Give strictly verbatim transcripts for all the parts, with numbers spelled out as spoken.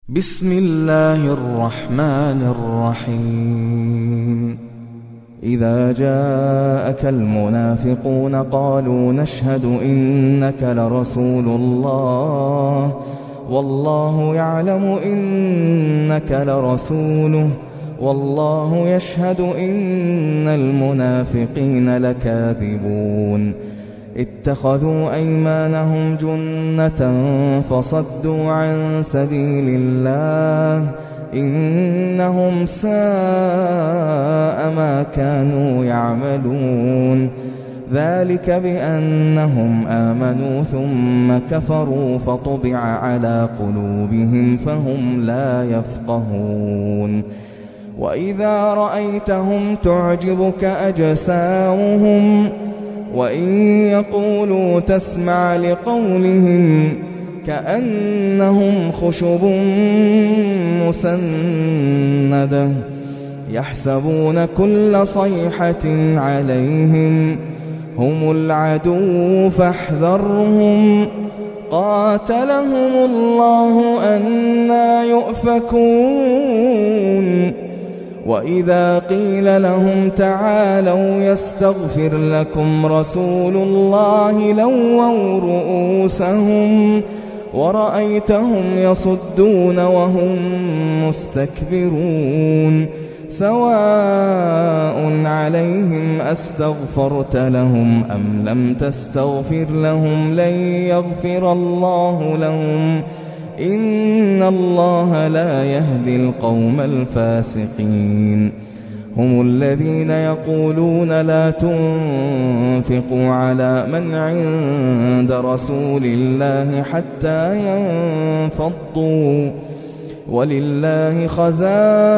بسم الله الرحمن الرحيم إذا جاءك المنافقون قالوا نشهد إنك لرسول الله والله يعلم إنك لرسوله والله يشهد إن المنافقين لكاذبون اتخذوا أيمانهم جنة فصدوا عن سبيل الله إنهم ساء ما كانوا يعملون ذلك بأنهم آمنوا ثم كفروا فطبع على قلوبهم فهم لا يفقهون وإذا رأيتهم تعجبك أجسامهم وإن يقولوا تسمع لقولهم كأنهم خشب مسندة يحسبون كل صيحة عليهم هم العدو فاحذرهم قاتلهم الله أنى يؤفكون وإذا قيل لهم تعالوا يستغفر لكم رسول الله لووا رؤوسهم ورأيتهم يصدون وهم مستكبرون سواء عليهم أستغفرت لهم أم لم تستغفر لهم لن يغفر الله لهم إن الله لا يهدي القوم الفاسقين هم الذين يقولون لا تنفقوا على من عند رسول الله حتى ينفضوا ولله خزائن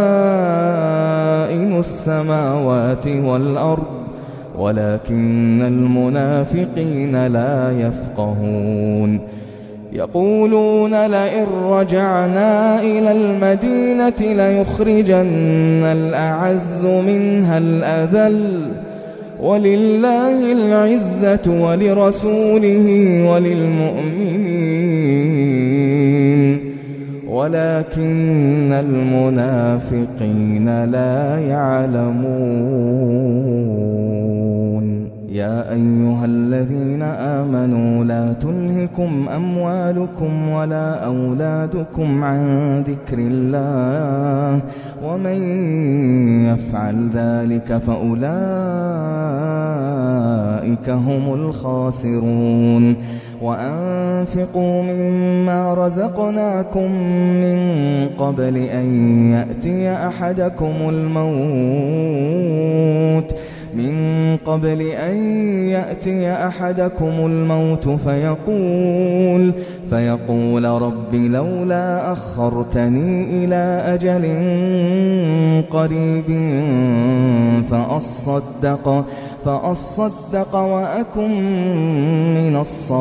السماوات والأرض ولكن المنافقين لا يفقهون يقولون لئن رجعنا إلى المدينة ليخرجن الأعز منها الأذل ولله العزة ولرسوله وللمؤمنين ولكن المنافقين لا يعلمون يا أيها الذين آمنوا لا تلهكم أموالكم ولا أولادكم عن ذكر الله ومن يفعل ذلك فأولئك هم الخاسرون وأنفقوا مما رزقناكم من قبل أن يأتي أحدكم الموت من قبل أن يأتي أحدكم الموت فيقول فيقول رب لولا أخرتني إلى أجل قريب فأصدق فأصدق وأكن من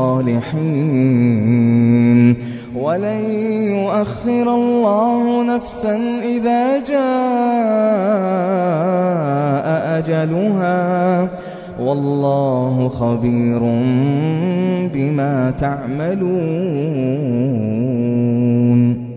الصالحين ولن يؤخر الله نفسا إذا جاء أجلها والله خبير بما تعملون.